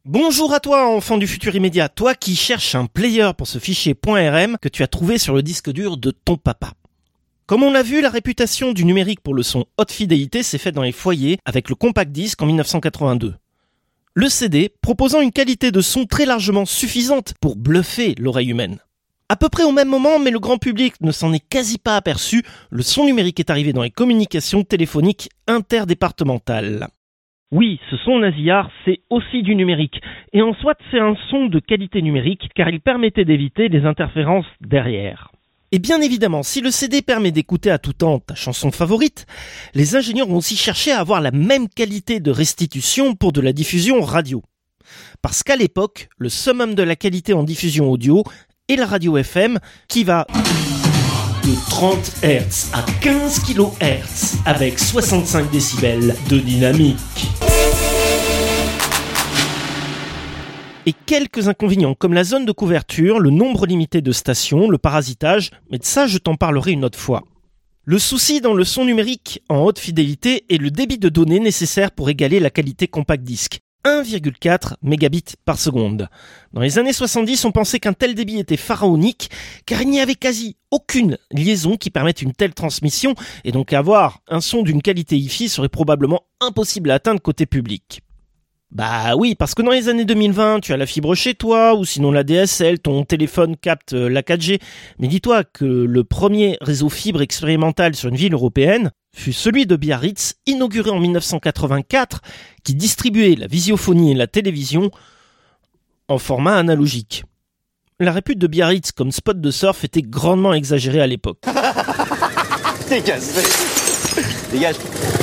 Bonjour à toi, enfant du futur immédiat, toi qui cherches un player pour ce fichier .rm que tu as trouvé sur le disque dur de ton papa. Comme on l'a vu, la réputation du numérique pour le son haute fidélité s'est faite dans les foyers avec le compact disc en 1982. Le CD proposant une qualité de son très largement suffisante pour bluffer l'oreille humaine. À peu près au même moment, mais le grand public ne s'en est quasi pas aperçu, le son numérique est arrivé dans les communications téléphoniques interdépartementales. Oui, ce son nasillard, c'est aussi du numérique. Et en soit, c'est un son de qualité numérique, car il permettait d'éviter les interférences derrière. Et bien évidemment, si le CD permet d'écouter à tout temps ta chanson favorite, les ingénieurs ont aussi cherché à avoir la même qualité de restitution pour de la diffusion radio. Parce qu'à l'époque, le summum de la qualité en diffusion audio est la radio FM, qui va de 30 Hz à 15 kHz, avec 65 décibels de dynamique. Et quelques inconvénients comme la zone de couverture, le nombre limité de stations, le parasitage, mais de ça je t'en parlerai une autre fois. Le souci dans le son numérique en haute fidélité est le débit de données nécessaire pour égaler la qualité compact disque. 1,4 mégabits par seconde. Dans les années 70, on pensait qu'un tel débit était pharaonique, car il n'y avait quasi aucune liaison qui permette une telle transmission, et donc avoir un son d'une qualité hi-fi serait probablement impossible à atteindre côté public. Bah oui, parce que dans les années 2020, tu as la fibre chez toi, ou sinon la DSL, ton téléphone capte la 4G. Mais dis-toi que le premier réseau fibre expérimental sur une ville européenne fut celui de Biarritz, inauguré en 1984, qui distribuait la visiophonie et la télévision en format analogique. La répute de Biarritz comme spot de surf était grandement exagérée à l'époque. Dégage.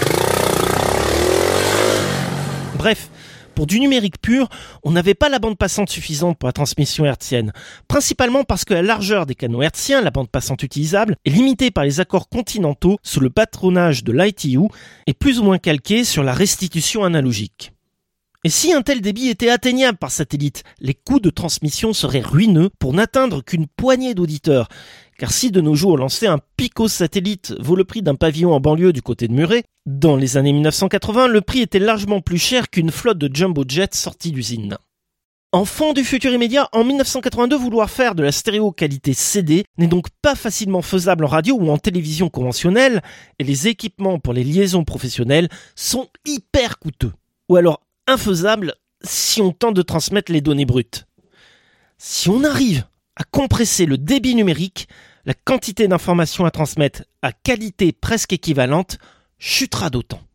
Bref, pour du numérique pur, on n'avait pas la bande passante suffisante pour la transmission hertzienne. Principalement parce que la largeur des canaux hertziens, la bande passante utilisable, est limitée par les accords continentaux sous le patronage de l'ITU et plus ou moins calquée sur la restitution analogique. Et si un tel débit était atteignable par satellite, les coûts de transmission seraient ruineux pour n'atteindre qu'une poignée d'auditeurs. Car si de nos jours lancer un Pico satellite vaut le prix d'un pavillon en banlieue du côté de Muret, dans les années 1980, le prix était largement plus cher qu'une flotte de jumbo jets sortie d'usine. Enfant du futur immédiat, en 1982, vouloir faire de la stéréo qualité CD n'est donc pas facilement faisable en radio ou en télévision conventionnelle, et les équipements pour les liaisons professionnelles sont hyper coûteux. Ou alors infaisable si on tente de transmettre les données brutes. Si on arrive à compresser le débit numérique, la quantité d'informations à transmettre à qualité presque équivalente chutera d'autant.